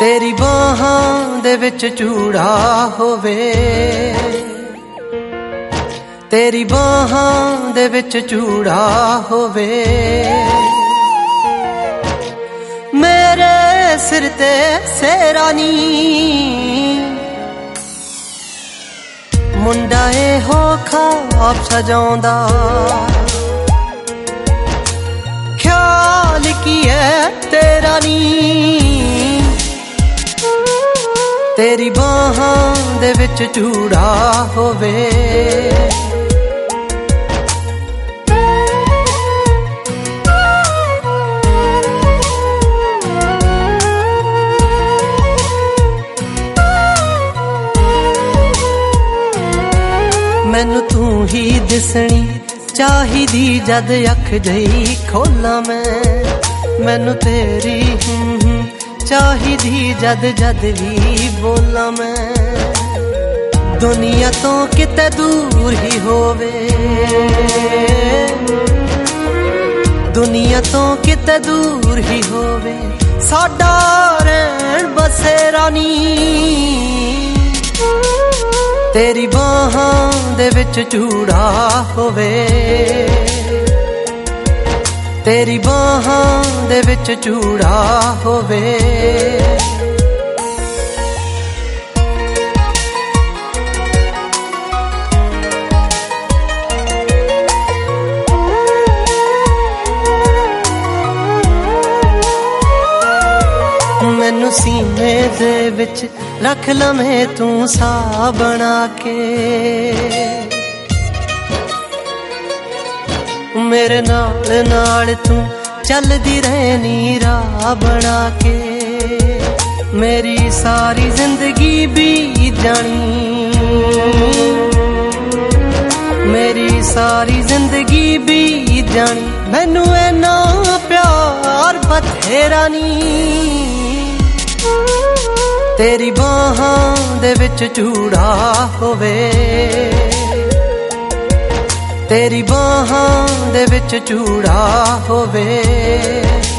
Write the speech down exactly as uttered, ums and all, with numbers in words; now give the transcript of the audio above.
तेरी बाहां दे विच चूड़ा होवे, तेरी बाहां दे विच चूड़ा होवे, मेरे सिर ते सेरा नी मुंडा ए हो ख्वाब सजाउंदा, ख्याल की है तेरा नी तेरी बाहां दे विच चूड़ा होवे। मैनू तू ही दिसनी चाहिदी जद अख जही खोला मैं, मैनू तेरी चाहिदी जद जद भी बोला मैं, दुनिया तो किते दूर ही होवे, दुनिया तो किते दूर ही होवे, साडा रहन बसेरा नी तेरी बाहां दे विच चूड़ा होवे, तेरी बाहां दे विच चूड़ा होवे। मैनू सीने दे विच रख लम्हे तू सा बना के, मेरे नाल नाल तू चलदी रहनी राह बना के, मेरी सारी जिंदगी बीत जानी, मेरी सारी जिंदगी बीत जानी, मैनू इन्ना प्यार बथेरा नी तेरी बाहां दे विच चूड़ा होवे, तेरी बाहां दे विच चूड़ा होवे।